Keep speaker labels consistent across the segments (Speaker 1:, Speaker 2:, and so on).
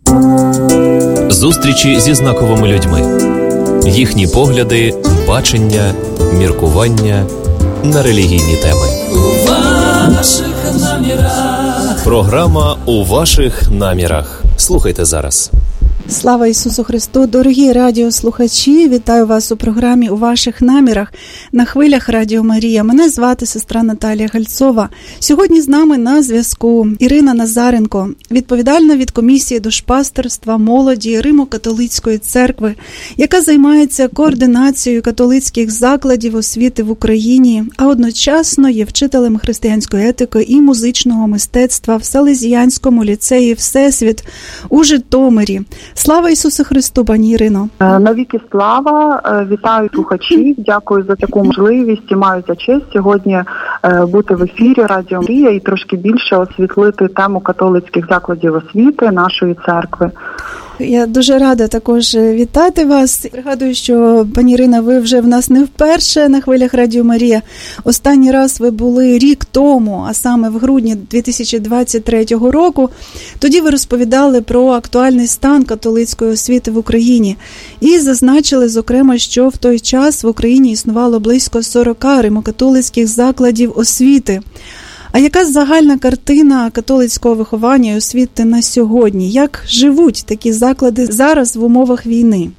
Speaker 1: Зустрічі зі знаковими людьми. Їхні погляди, бачення, міркування на релігійні теми.
Speaker 2: У ваших намірах.
Speaker 1: Програма «У ваших намірах». Слухайте зараз.
Speaker 3: Слава Ісусу Христу! Дорогі радіослухачі, вітаю вас у програмі «У ваших намірах» на хвилях Радіо Марія. Мене звати сестра Наталія Гальцова. Сьогодні з нами на зв'язку Ірина Назаренко, відповідальна від комісії душпастерства молоді Римо-католицької церкви, яка займається координацією католицьких закладів освіти в Україні, а одночасно є вчителем християнської етики і музичного мистецтва в Салезіянському ліцеї «Всесвіт» у Житомирі. Слава Ісусу Христу, пані Ірино!
Speaker 4: Навіки слава! Вітаю слухачів, дякую за таку можливість і маю за честь сьогодні бути в ефірі Радіо Марія і трошки більше освітлити тему католицьких закладів освіти нашої церкви.
Speaker 3: Я дуже рада також вітати вас. Пригадую, що, пані Ірина, ви вже в нас не вперше на хвилях Радіо Марія. Останній раз ви були рік тому, а саме в грудні 2023 року. Тоді ви розповідали про актуальний стан католицької освіти в Україні. І зазначили, зокрема, що в той час в Україні існувало близько 40 римокатолицьких закладів освіти. А яка загальна картина католицького виховання і освіти на сьогодні? Як живуть такі заклади зараз в умовах війни?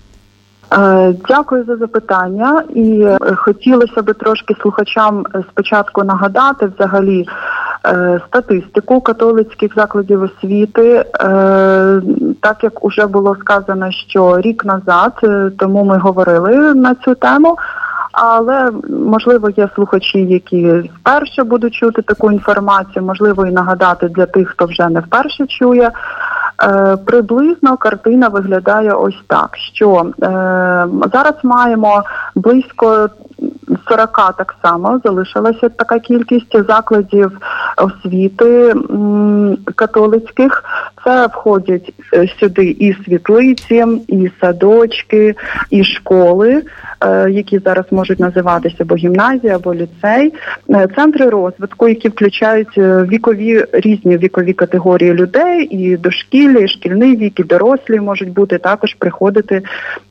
Speaker 4: Дякую за запитання. І хотілося б трошки слухачам спочатку нагадати взагалі статистику католицьких закладів освіти. Так як уже було сказано, що рік назад, тому ми говорили на цю тему. Але, можливо, є слухачі, які вперше будуть чути таку інформацію, можливо, і нагадати для тих, хто вже не вперше чує. Приблизно картина виглядає ось так, що зараз маємо близько 40 так само, залишилася така кількість закладів освіти католицьких. Це входять сюди і світлиці, і садочки, і школи, які зараз можуть називатися або гімназія, або ліцей, центри розвитку, які включають різні вікові категорії людей, і дошкілля, і шкільний вік, і дорослі можуть бути, також приходити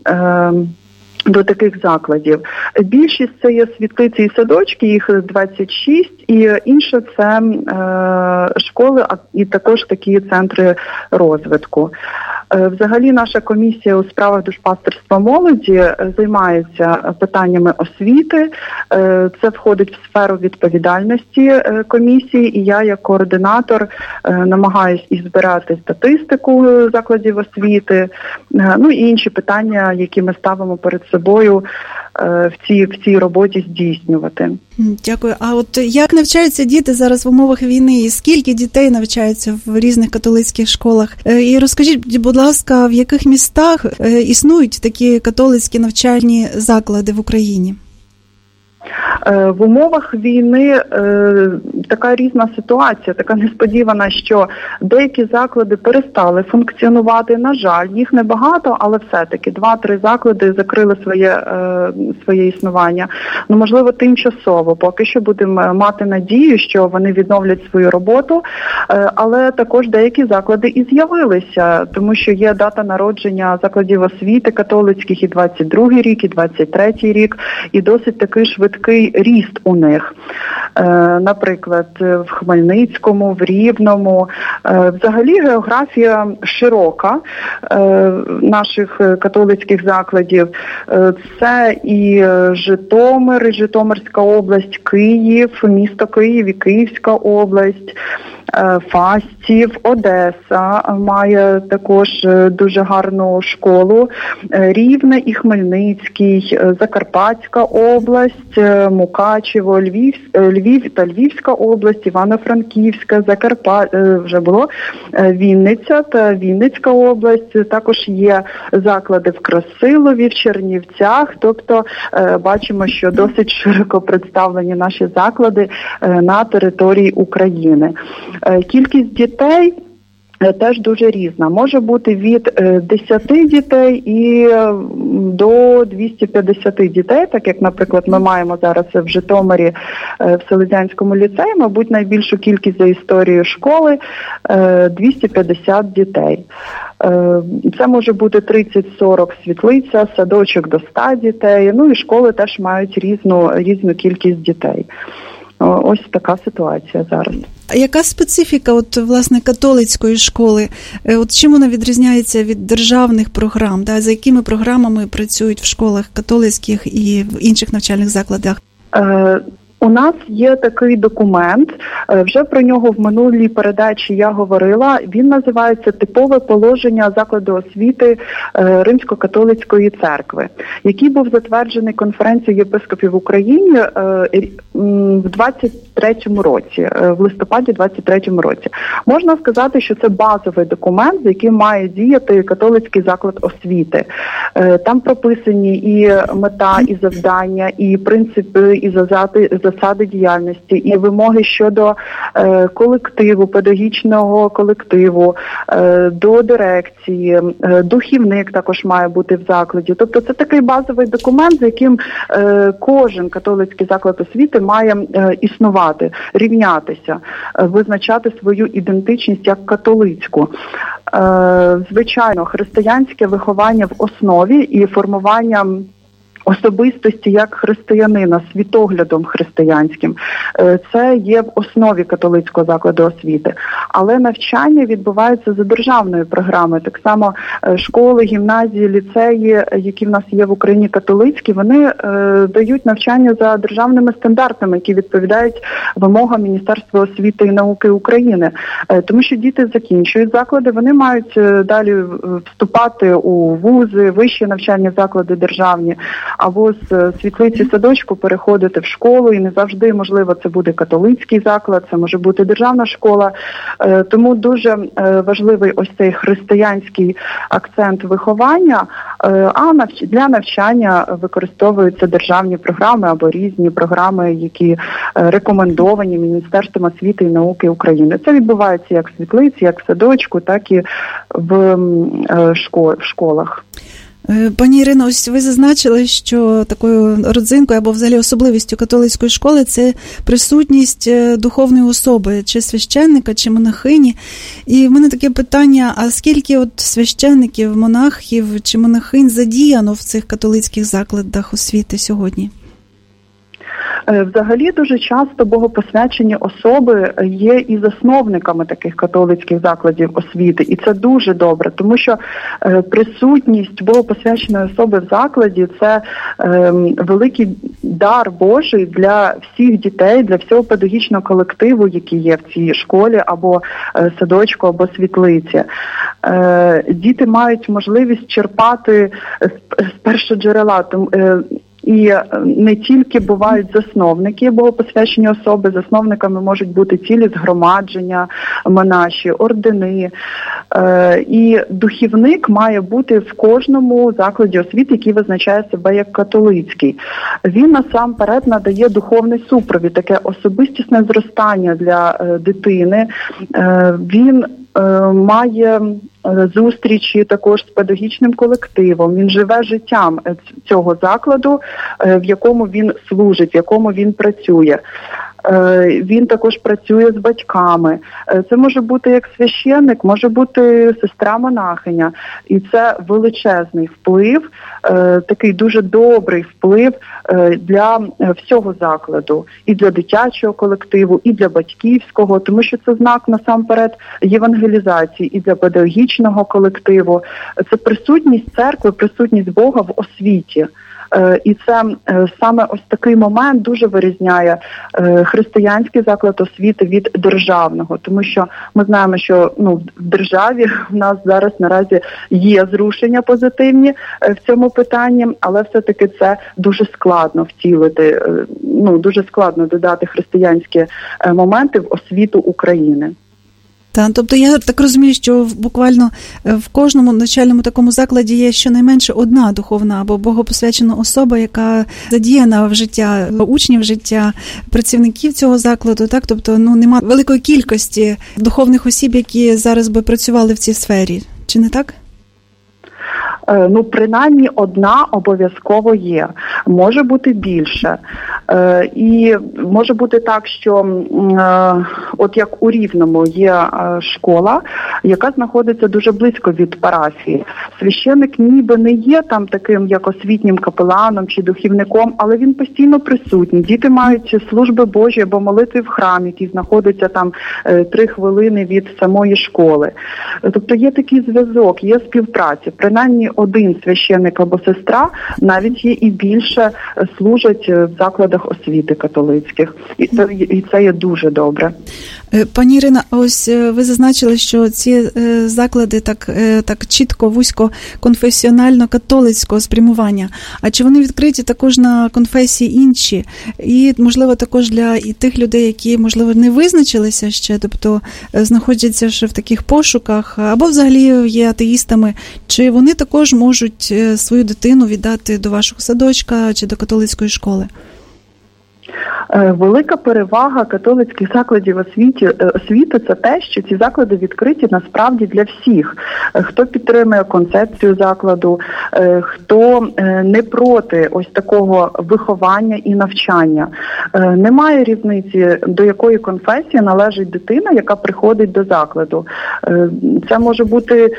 Speaker 4: до таких закладів. Більшість це є світлиці і садочки, їх 26, і інше це школи, і також такі центри розвитку. Взагалі наша комісія у справах душпастерства молоді займається питаннями освіти. Це входить в сферу відповідальності комісії, і я як координатор намагаюсь і збирати статистику закладів освіти, ну і інші питання, які ми ставимо перед собою в цій роботі здійснювати.
Speaker 3: Дякую. А от як навчаються діти зараз в умовах війни? І скільки дітей навчаються в різних католицьких школах? І розкажіть, будь ласка, в яких містах існують такі католицькі навчальні заклади в Україні?
Speaker 4: В умовах війни така різна ситуація, така несподівана, що деякі заклади перестали функціонувати. На жаль, їх небагато, але все-таки 2-3 заклади закрили своє існування. Ну, можливо, тимчасово. Поки що будемо мати надію, що вони відновлять свою роботу, але також деякі заклади і з'явилися, тому що є дата народження закладів освіти католицьких і 22-й рік, і 23-й рік, і досить такий швидкий ріст у них. Наприклад, в Хмельницькому, в Рівному. Взагалі географія широка наших католицьких закладів. Це і Житомир, і Житомирська область, Київ, місто Київ і Київська область, Фастів, Одеса має також дуже гарну школу, Рівне і Хмельницький, Закарпатська область, Мукачево, Львів та Львівська область, Івано-Франківська, вже було Вінниця та Вінницька область. Також є заклади в Красилові, в Чернівцях. Тобто бачимо, що досить широко представлені наші заклади на території України. Кількість дітей теж дуже різна. Може бути від 10 дітей і до 250 дітей, так як, наприклад, ми маємо зараз в Житомирі в Селезянському ліцеї, мабуть, найбільшу кількість за історією школи – 250 дітей. Це може бути 30-40 світлиця, садочок до 100 дітей, ну і школи теж мають різну кількість дітей. Ось така ситуація зараз.
Speaker 3: А яка специфіка, власне, католицької школи? Чим вона відрізняється від державних програм? За якими програмами працюють в школах католицьких і в інших навчальних закладах?
Speaker 4: У нас є такий документ, вже про нього в минулій передачі я говорила, він називається «Типове положення закладу освіти Римсько-католицької церкви», який був затверджений Конференцією єпископів в Україні в 23-му році, в листопаді 23-му році. Можна сказати, що це базовий документ, з яким має діяти католицький заклад освіти. Там прописані і мета, і завдання, і принципи, і засади діяльності, і вимоги щодо колективу, педагогічного колективу, до дирекції, духівник також має бути в закладі. Тобто це такий базовий документ, з яким кожен католицький заклад освіти має існувати, рівнятися, визначати свою ідентичність як католицьку. Звичайно, християнське виховання в основі і формування особистості як християнина, світоглядом християнським. Це є в основі католицького закладу освіти. Але навчання відбувається за державною програмою. Так само школи, гімназії, ліцеї, які в нас є в Україні католицькі, вони дають навчання за державними стандартами, які відповідають вимогам Міністерства освіти і науки України. Тому що діти закінчують заклади, вони мають далі вступати у вузи, вищі навчальні заклади державні, або з світлиці садочку переходити в школу, і не завжди, можливо, це буде католицький заклад, це може бути державна школа. Тому дуже важливий ось цей християнський акцент виховання, а для навчання використовуються державні програми або різні програми, які рекомендовані Міністерством освіти і науки України. Це відбувається як в світлиці, як в садочку, так і в школах.
Speaker 3: Пані Ірино, ось ви зазначили, що такою родзинкою або взагалі особливістю католицької школи це присутність духовної особи, чи священника, чи монахині. І в мене таке питання, а скільки священників, монахів чи монахинь задіяно в цих католицьких закладах освіти сьогодні?
Speaker 4: Взагалі дуже часто богопосвячені особи є і засновниками таких католицьких закладів освіти, і це дуже добре, тому що присутність богопосвяченої особи в закладі – це великий дар Божий для всіх дітей, для всього педагогічного колективу, який є в цій школі або садочку, або світлиці. Діти мають можливість черпати з першоджерела. І не тільки бувають засновники, богопосвячені особи, засновниками можуть бути цілі згромадження, монаші, ордени. І духівник має бути в кожному закладі освіти, який визначає себе як католицький. Він насамперед надає духовний супровід, таке особистісне зростання для дитини. Він має зустрічі також з педагогічним колективом, він живе життям цього закладу, в якому він служить, в якому він працює. Він також працює з батьками. Це може бути як священник, може бути сестра-монахиня. І це величезний вплив, такий дуже добрий вплив для всього закладу. І для дитячого колективу, і для батьківського, тому що це знак насамперед євангелізації, і для педагогічного колективу. Це присутність церкви, присутність Бога в освіті. І це саме ось такий момент дуже вирізняє християнський заклад освіти від державного, тому що ми знаємо, що в державі в нас зараз наразі є зрушення позитивні в цьому питанні, але все-таки це дуже складно втілити, дуже складно додати християнські моменти в освіту України.
Speaker 3: Так, тобто я так розумію, що буквально в кожному навчальному такому закладі є щонайменше одна духовна або богопосвячена особа, яка задіяна в життя учнів, в життя працівників цього закладу. Так, тобто немає великої кількості духовних осіб, які зараз би працювали в цій сфері. Чи не так?
Speaker 4: Принаймні одна обов'язково є. Може бути більше. І може бути так, що от як у Рівному є школа, яка знаходиться дуже близько від парафії. Священик ніби не є там таким, як освітнім капеланом чи духівником, але він постійно присутній. Діти мають служби Божі або молитви в храмі, який знаходиться там 3 хвилини від самої школи. Тобто є такий зв'язок, є співпраця. Принаймні один священик або сестра, навіть є і більше, служать в закладах освіти католицьких. І це є дуже добре.
Speaker 3: Пані Ірина, ось ви зазначили, що ці заклади так чітко, вузько, конфесіонально-католицького спрямування. А чи вони відкриті також на конфесії інші? І, можливо, також для тих людей, які, можливо, не визначилися ще, тобто знаходяться ще в таких пошуках, або взагалі є атеїстами, чи вони також можуть свою дитину віддати до вашого садочка чи до католицької школи?
Speaker 4: Велика перевага католицьких закладів освіти – це те, що ці заклади відкриті насправді для всіх. Хто підтримує концепцію закладу, хто не проти ось такого виховання і навчання. Немає різниці, до якої конфесії належить дитина, яка приходить до закладу. Це може бути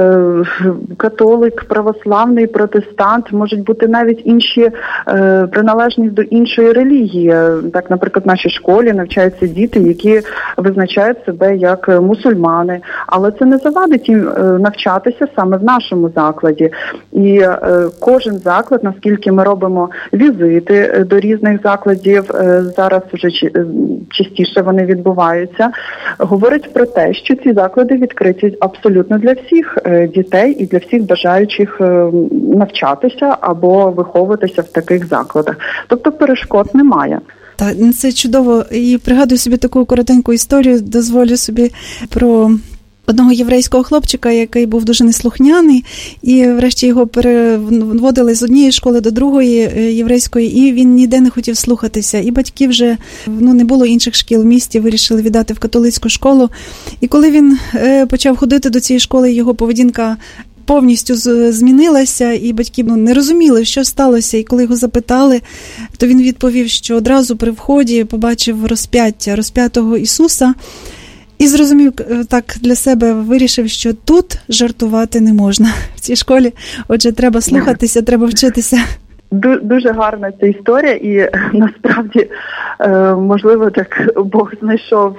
Speaker 4: католик, православний, протестант, можуть бути навіть інші приналежність до іншої релігії. Так, наприклад, в нашій школі навчаються діти, які визначають себе як мусульмани, але це не завадить їм навчатися саме в нашому закладі. І кожен заклад, наскільки ми робимо візити до різних закладів, зараз вже частіше вони відбуваються, говорить про те, що ці заклади відкриті абсолютно для всіх дітей і для всіх бажаючих навчатися або виховуватися в таких закладах. Тобто перешкод немає.
Speaker 3: Так, це чудово. І пригадую собі таку коротеньку історію, дозволю собі про одного єврейського хлопчика, який був дуже неслухняний, і врешті його переводили з однієї школи до другої єврейської, і він ніде не хотів слухатися. І батьки вже, не було інших шкіл в місті, вирішили віддати в католицьку школу. І коли він почав ходити до цієї школи, його поведінка повністю змінилася, і батьки не розуміли, що сталося. І коли його запитали, то він відповів, що одразу при вході побачив розп'ятого Ісуса, і зрозумів, так для себе вирішив, що тут жартувати не можна в цій школі. Отже, треба слухатися, треба вчитися.
Speaker 4: Дуже гарна ця історія, і насправді, можливо, так Бог знайшов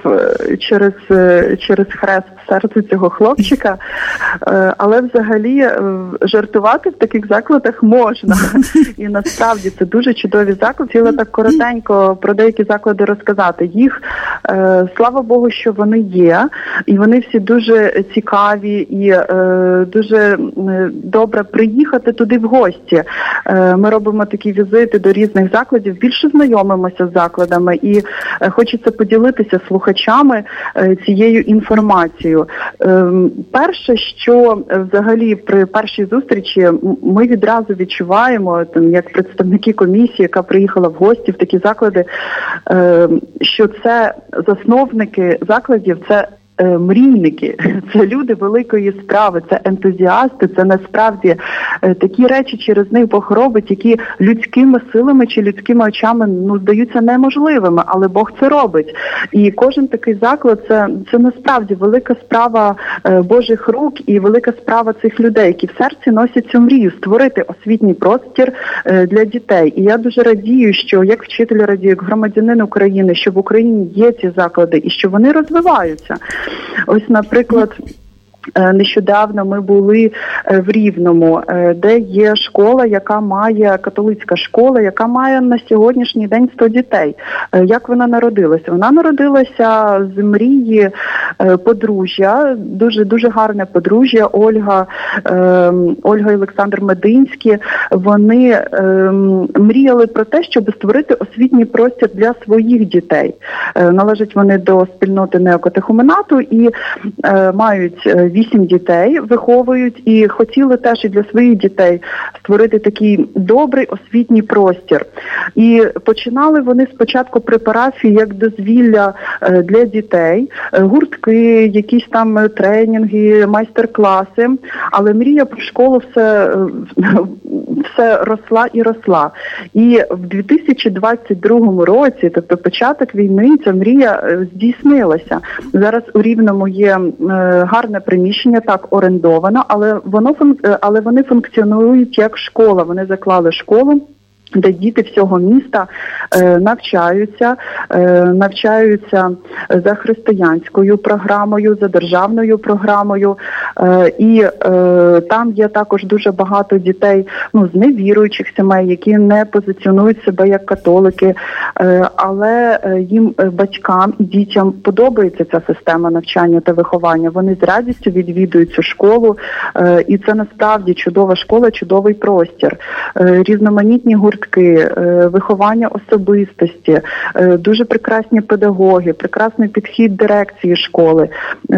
Speaker 4: через хрест серце цього хлопчика, але взагалі жартувати в таких закладах можна. І насправді це дуже чудові заклади. Хотіла так коротенько про деякі заклади розказати. Їх, слава Богу, що вони є, і вони всі дуже цікаві, і дуже добре приїхати туди в гості. Ми робимо такі візити до різних закладів, більше знайомимося з закладами, і хочеться поділитися з слухачами цією інформацією. Перше, що взагалі при першій зустрічі ми відразу відчуваємо, як представники комісії, яка приїхала в гості в такі заклади, що це засновники закладів, це мрійники, це люди великої справи, це ентузіасти, це насправді такі речі через них Бог робить, які людськими силами чи людськими очами здаються неможливими, але Бог це робить. І кожен такий заклад це насправді велика справа Божих рук і велика справа цих людей, які в серці носять цю мрію створити освітній простір для дітей. І я дуже радію, що як вчитель радію, як громадянин України, що в Україні є ці заклади і що вони розвиваються. Ось, наприклад, Нещодавно ми були в Рівному, де є школа, яка має, католицька школа, яка має на сьогоднішній день 100 дітей. Як вона народилася? Вона народилася з мрії подружжя, дуже гарне подружжя, Ольга і Олександр Мединські. Вони мріяли про те, щоб створити освітній простір для своїх дітей. Належать вони до спільноти неокатехуменату і мають 8 дітей, виховують, і хотіли теж і для своїх дітей створити такий добрий освітній простір. І починали вони спочатку при парафії як дозвілля для дітей, гуртки, якісь там тренінги, майстер-класи, але мрія про школу все росла і росла. І в 2022 році, тобто початок війни, ця мрія здійснилася. Зараз у Рівному є гарне приміщення, так, орендовано, але вони функціонують як школа. Вони заклали школу, де діти всього міста навчаються за християнською програмою, за державною програмою. І там є також дуже багато дітей з невіруючих сімей, які не позиціонують себе як католики, але їм, батькам і дітям, подобається ця система навчання та виховання. Вони з радістю відвідують цю школу, і це насправді чудова школа, чудовий простір. Різноманітні гуртки, виховання особистості, дуже прекрасні педагоги, прекрасний підхід дирекції школи.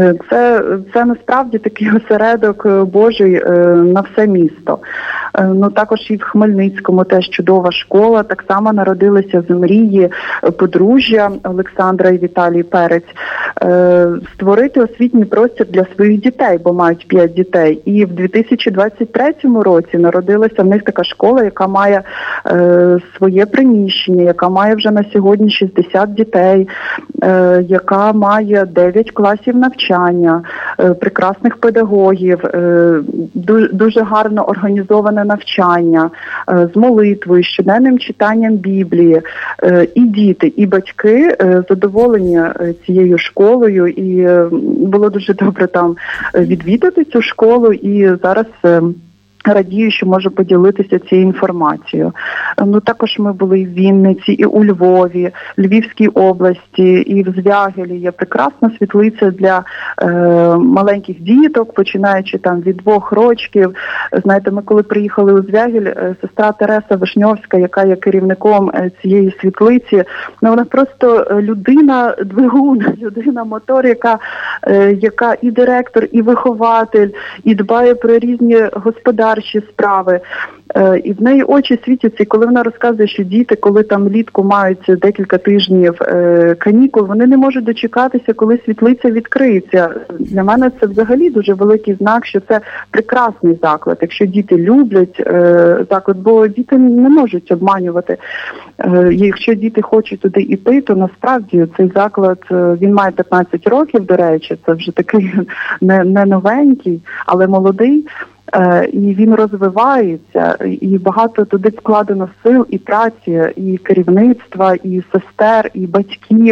Speaker 4: Це насправді такий осередок Божий на все місто. Також і в Хмельницькому теж чудова школа, так само народилися з мрії подружжя Олександра і Віталій Перець створити освітній простір для своїх дітей, бо мають 5 дітей. І в 2023 році народилася в них така школа, яка має своє приміщення, яка має вже на сьогодні 60 дітей, яка має 9 класів навчання, прекрасних педагогів, дуже гарно організоване навчання, з молитвою, щоденним читанням Біблії. І діти, і батьки задоволені цією школою, і було дуже добре там відвідати цю школу, і зараз радію, що можу поділитися цією інформацією. Також ми були і в Вінниці, і у Львові, Львівській області, і в Звягелі. Є прекрасна світлиця для маленьких діток, починаючи там від 2 років. Знаєте, ми коли приїхали у Звягель, сестра Тереса Вишньовська, яка є керівником цієї світлиці, вона просто людина-двигун, людина-мотор, яка і директор, і вихователь, і дбає про різні господарчі справи. І в неї очі світяться, і коли вона розказує, що діти, коли там влітку мають декілька тижнів канікул, вони не можуть дочекатися, коли світлиця відкриється. Для мене це взагалі дуже великий знак, що це прекрасний заклад. Якщо діти люблять заклад, бо діти не можуть обманювати. Якщо діти хочуть туди йти, то насправді цей заклад, він має 15 років, до речі, це вже такий не новенький, але молодий. І він розвивається, і багато туди вкладено сил і праці, і керівництва, і сестер, і батьків.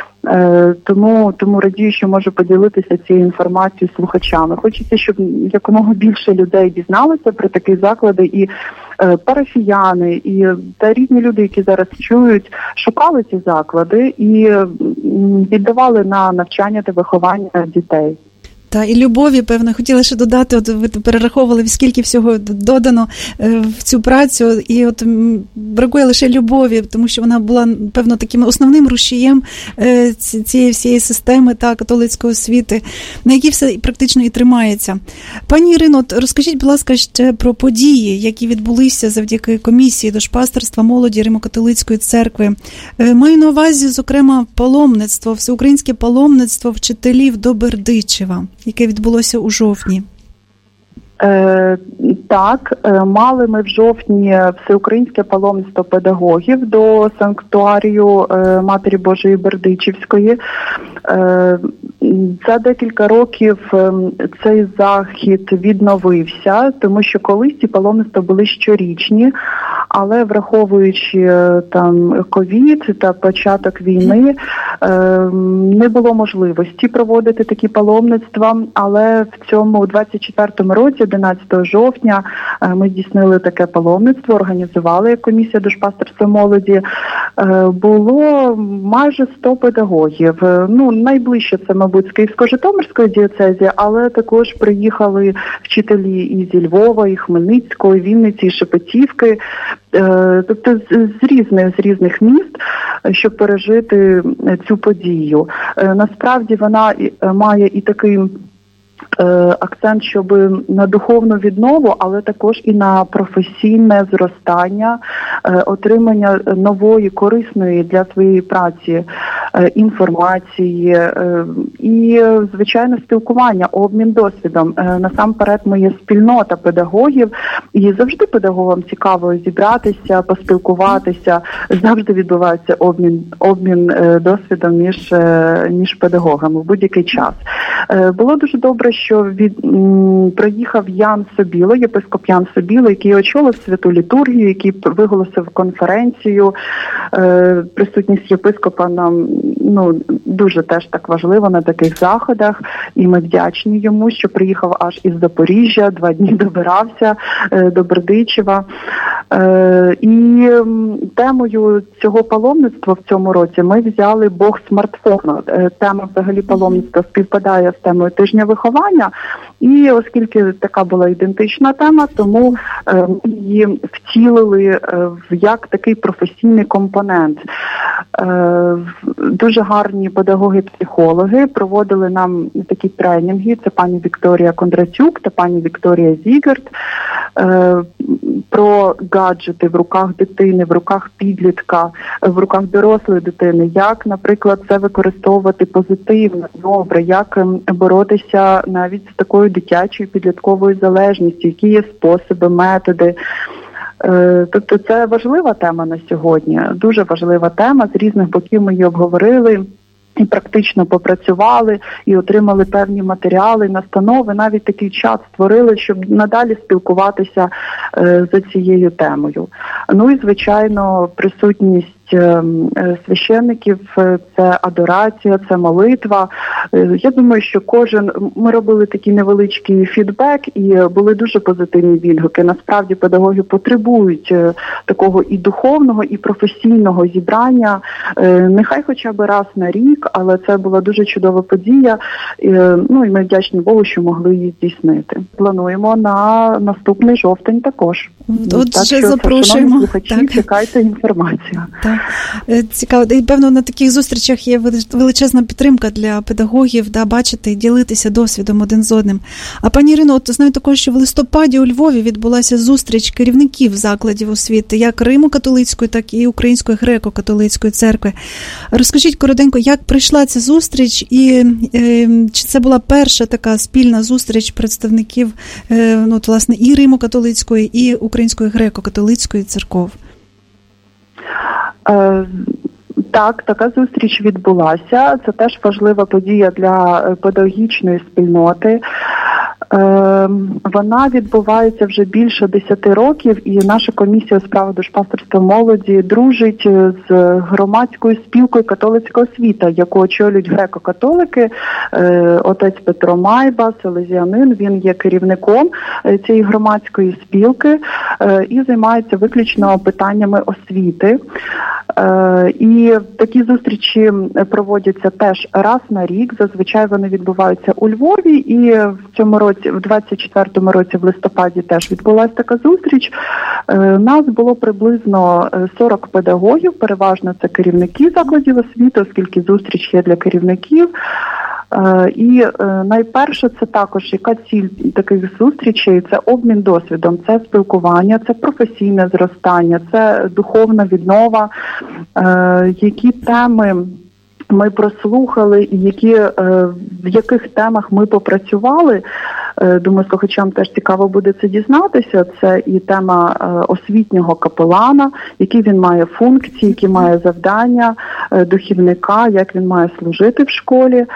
Speaker 4: Тому радію, що можу поділитися цією інформацією з слухачами. Хочеться, щоб якомога більше людей дізналося про такі заклади, і парафіяни, і та різні люди, які зараз чують, шукали ці заклади і віддавали на навчання та виховання дітей.
Speaker 3: Та і любові, певно, хотіла ще додати, от ви перераховували, скільки всього додано в цю працю, і от бракує лише любові, тому що вона була, певно, таким основним рушієм цієї всієї системи та католицької освіти, на якій все практично і тримається. Пані Ірино, розкажіть, будь ласка, ще про події, які відбулися завдяки комісії душпастерства молоді Римо-католицької церкви. Маю на увазі, зокрема, паломництво, всеукраїнське паломництво вчителів до Бердичева, яке відбулося у жовтні.
Speaker 4: Так, мали ми в жовтні всеукраїнське паломництво педагогів до санктуарію Матері Божої Бердичівської. За декілька років цей захід відновився, тому що колись ці паломництва були щорічні, але враховуючи там ковід та початок війни, не було можливості проводити такі паломництва, але в цьому у 24-му році, 11 жовтня, ми здійснили таке паломництво, організували як комісія душпастерства молоді. Було майже 100 педагогів. Найближче це, мабуть, з Київсько-Житомирської дієцезії, але також приїхали вчителі і зі Львова, і Хмельницького, і Вінниці, і Шепетівки, тобто з різних міст, щоб пережити цю подію. Насправді вона має і такий акцент, щоб на духовну віднову, але також і на професійне зростання, отримання нової, корисної для своєї праці інформації і, звичайно, спілкування, обмін досвідом. Насамперед ми є спільнота педагогів, і завжди педагогам цікаво зібратися, поспілкуватися, завжди відбувається обмін досвідом між педагогами в будь-який час. Було дуже добре, що приїхав Ян Собіло, єпископ Ян Собіло, який очолив святу літургію, який виголосив конференцію. Присутність єпископа нам дуже теж так важливо на таких заходах, і ми вдячні йому, що приїхав аж із Запоріжжя, 2 дні добирався до Бердичева. І темою цього паломництва в цьому році ми взяли «Бог смартфону». Тема взагалі паломництва співпадає з темою тижня виховання, і оскільки така була ідентична тема, тому ми її втілили як такий професійний компонент. Дуже гарні педагоги-психологи проводили нам такі тренінги, це пані Вікторія Кондратюк та пані Вікторія Зігард, про гаджети в руках дитини, в руках підлітка, в руках дорослої дитини, як, наприклад, це використовувати позитивно, добре, як боротися навіть з такою дитячою підлітковою залежністю, які є способи, методи. Тобто це важлива тема на сьогодні, дуже важлива тема, з різних боків ми її обговорили. І практично попрацювали, і отримали певні матеріали, настанови, навіть такий чат створили, щоб надалі спілкуватися за цією темою. І, звичайно, присутність священників – це адорація, це молитва. Я думаю, що ми робили такий невеличкий фідбек, і були дуже позитивні відгуки. Насправді педагоги потребують такого і духовного, і професійного зібрання, нехай хоча б раз на рік, але це була дуже чудова подія, і ми вдячні Богу, що могли її здійснити. Плануємо на наступний жовтень також.
Speaker 3: Отже, запрошуємо.
Speaker 4: Слухачі, чекайте інформацію.
Speaker 3: Так. Цікаво. І, певно, на таких зустрічах є величезна підтримка для педагогів, бачити і ділитися досвідом один з одним. А пані Ірино, знаю також, що в листопаді у Львові відбулася зустріч керівників закладів освіти, як Римо-католицької, так і Української греко-католицької церкви. Розкажіть коротенько, як прийшла ця зустріч і чи це була перша така спільна зустріч представників, власне, і Римо-католицької, і Української греко-католицької церков?
Speaker 4: Так, така зустріч відбулася. Це теж важлива подія для педагогічної спільноти. Вона відбувається вже більше 10 років, і наша комісія у справах душпастерства молоді дружить з громадською спілкою «Католицька освіта», яку очолюють греко-католики. Отець Петро Майба, селезіанин, він є керівником цієї громадської спілки і займається виключно питаннями освіти. І такі зустрічі проводяться теж раз на рік, зазвичай вони відбуваються у Львові, і в цьому році, в 24-му році, в листопаді теж відбулася така зустріч. Нас було приблизно 40 педагогів, переважно це керівники закладів освіти, оскільки зустріч є для керівників. І найперше це також, яка ціль таких зустрічей, це обмін досвідом, це спілкування, це професійне зростання, це духовна віднова, які теми ми прослухали і в яких темах ми попрацювали. Думаю, слухачам теж цікаво буде це дізнатися. Це і тема освітнього капелана, які він має функції, які має завдання духівника, як він має служити в школі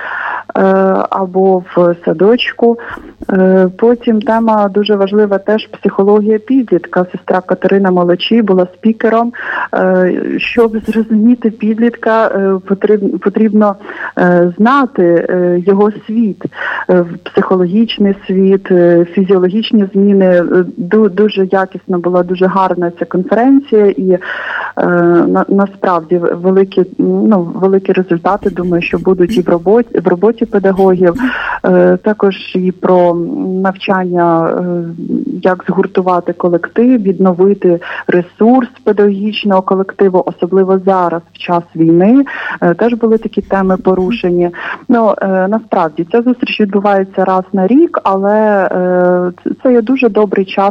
Speaker 4: або в садочку. Потім тема дуже важлива теж психологія підлітка. Сестра Катерина Молодчий була спікером. Щоб зрозуміти підлітка, потрібно знати його світ, психологічний світ, фізіологічні зміни. Дуже якісна була, дуже гарна ця конференція і насправді великі результати, думаю, що будуть і в роботі педагогів. Також і про навчання, як згуртувати колектив, відновити ресурс педагогічного колективу, особливо зараз, в час війни. Теж були такі теми порушені. Насправді, ця зустріч відбувається раз на рік, але це є дуже добрий час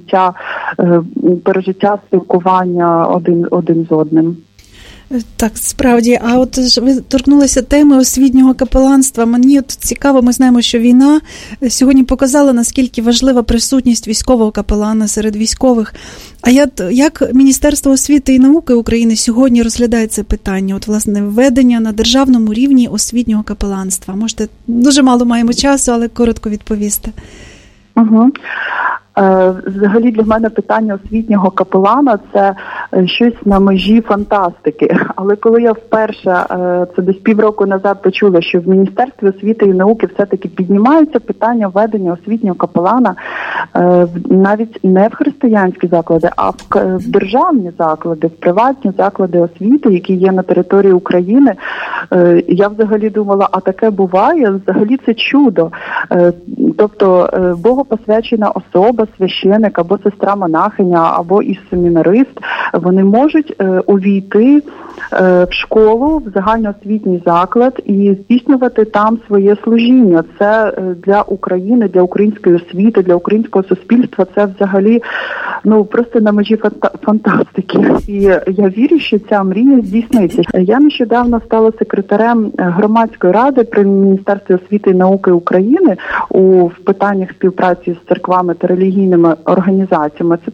Speaker 4: пережиття спілкування один з одним.
Speaker 3: Так, справді. А от ви торкнулися теми освітнього капеланства. Мені от цікаво, ми знаємо, що війна сьогодні показала, наскільки важлива присутність військового капелана серед військових. А як Міністерство освіти і науки України сьогодні розглядає це питання? От, власне, введення на державному рівні освітнього капеланства. Можете, дуже мало маємо часу, але коротко відповісти.
Speaker 4: Угу. Взагалі для мене питання освітнього капелана – це щось на межі фантастики. Але коли я вперше, це десь півроку назад, почула, що в Міністерстві освіти і науки все-таки піднімаються питання введення освітнього капелана навіть не в християнські заклади, а в державні заклади, в приватні заклади освіти, які є на території України, я взагалі думала, а таке буває? Взагалі це чудо. Тобто богопосвячена особа, священик або сестра-монахиня, або і семінарист, вони можуть увійти в школу, в загальноосвітній заклад і здійснювати там своє служіння. Це для України, для української освіти, для українського суспільства, це взагалі просто на межі фантастики. І я вірю, що ця мрія здійсниться. Я нещодавно стала секретарем громадської ради при Міністерстві освіти і науки України в питаннях співпраці з церквами та релігійними організаціями. Це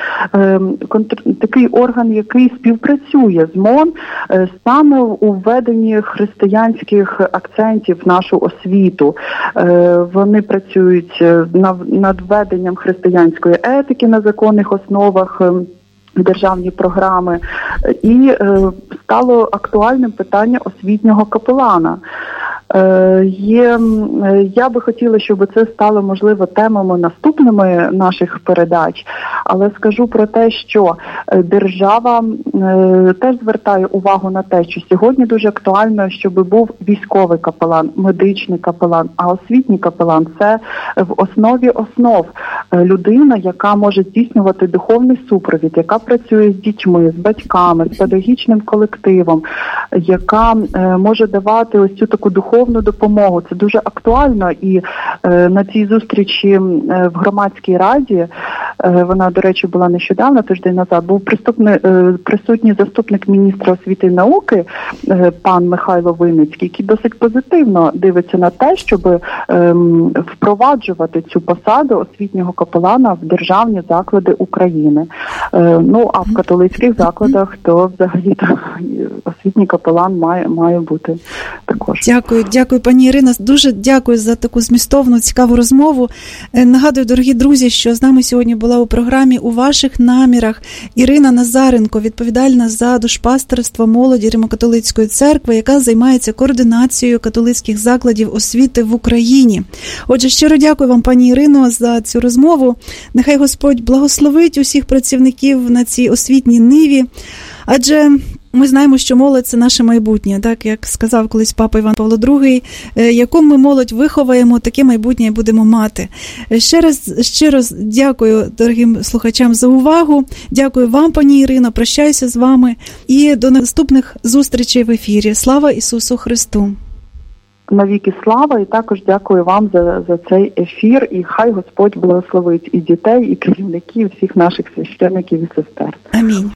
Speaker 4: такий орган, який співпрацює з МОН саме у введенні християнських акцентів в нашу освіту. Вони працюють над введенням християнської етики на законних основах, державні програми, і стало актуальним питання освітнього капелана. Я би хотіла, щоб це стало, можливо, темами наступними наших передач, але скажу про те, що держава теж звертає увагу на те, що сьогодні дуже актуально, щоб був військовий капелан, медичний капелан, а освітній капелан – це в основі основ людина, яка може здійснювати духовний супровід, яка працює з дітьми, з батьками, з педагогічним колективом, яка може давати ось цю таку духовну допомогу. Це дуже актуально, і на цій зустрічі в громадській раді, вона, до речі, була нещодавно, тиждень назад, був присутній заступник міністра освіти і науки, пан Михайло Винницький, який досить позитивно дивиться на те, щоб впроваджувати цю посаду освітнього капелана в державні заклади України. А в католицьких закладах, то взагалі освітній капелан має бути також.
Speaker 3: Дякую, пані Ірина. Дуже дякую за таку змістовну, цікаву розмову. Нагадую, дорогі друзі, що з нами сьогодні була у програмі «У ваших намірах» Ірина Назаренко, відповідальна за душпастерство молоді Римо-католицької церкви, яка займається координацією католицьких закладів освіти в Україні. Отже, щиро дякую вам, пані Ірино, за цю розмову. Нехай Господь благословить усіх працівників на цій освітній ниві, адже ми знаємо, що молодь – це наше майбутнє, так, як сказав колись папа Іван Павло II, яку ми молодь виховаємо, таке майбутнє будемо мати. Ще раз щиро дякую дорогим слухачам за увагу, дякую вам, пані Ірино, прощаюся з вами і до наступних зустрічей в ефірі. Слава Ісусу Христу!
Speaker 4: Навіки слава, і також дякую вам за цей ефір, і хай Господь благословить і дітей, і керівників, і всіх наших священиків і сестер.
Speaker 3: Амінь.